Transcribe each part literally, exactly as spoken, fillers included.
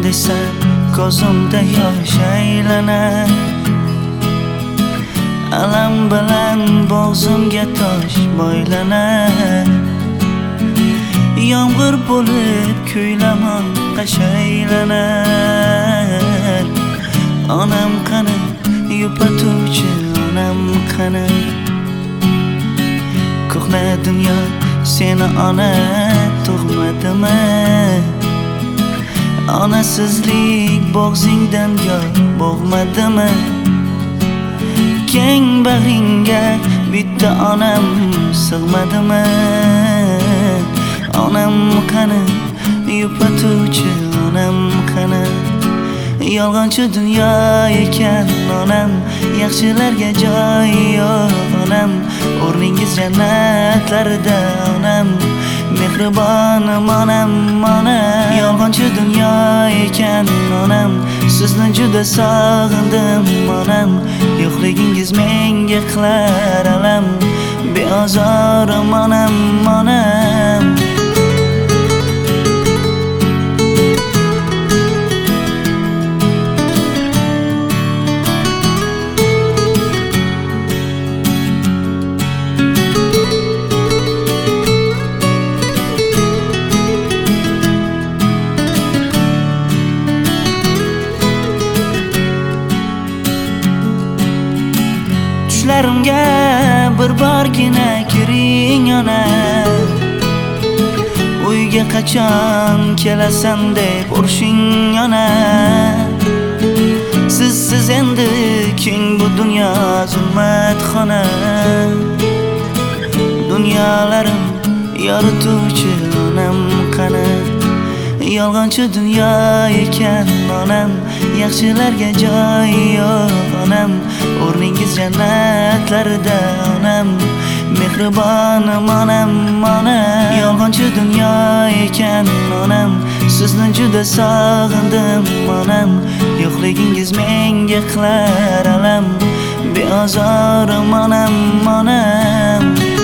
desam ko'zimda yosh aylanar. Alam bilan bo'g'zimga tosh boylanar. Yomg'ir bo'lib kuylamon qashaylanar. Onam qani yupatuvchi onam qani. Ko'hna dunyo seni ona tug'madimi? Onasizlik bo'g'zingdan yo bo'g'madimi? Keng bag'ringga bitta onam sig'madimi? Onam qani yupatuvchi onam qani. Yolg'onchi dunyo ekan onam, yaxshilarga joy yo'q onam. O'rningiz jannatlarda onam, mehribonim onam onam. Yolg'onchi dunyo ekan onam, sizni juda sog'indim onam. Yo'qligingiz menga qilar alam, beozorim onam onam. Tushlarimga bir borgina kiring ona. Uyga qachon kelasan deb urishing ona. Sizsiz endi keng bu dunyo zulmatxona. Dunyolarim yorituvchi onam qani. Yolg'onchi dunyo ekan onam, yaxshilarga joy yo'q onam. O'rningiz jannatlarda onam, mehribonim onam onam. Yolg'onchi dunyo ekan onam, sizni juda sog'indim onam. Yo'qligingiz menga qilar alam, beozorim onam onam.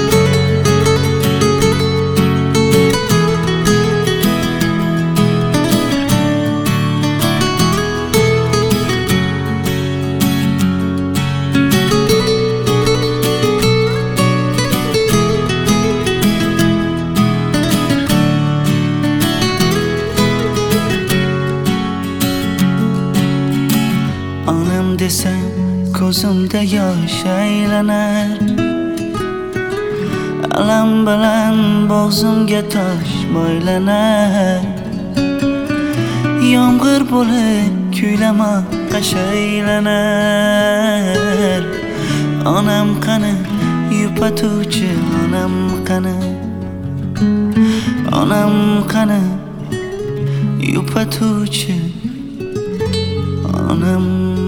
Onam desam ko'zimda yosh aylanar. Alam bilan bo'g'zimga tosh boylanar. Yomg'ir bo'lib kuylamon qashaylanar. Onam qani yupatuvchi onam qani. Onam qani yupatuvchi onam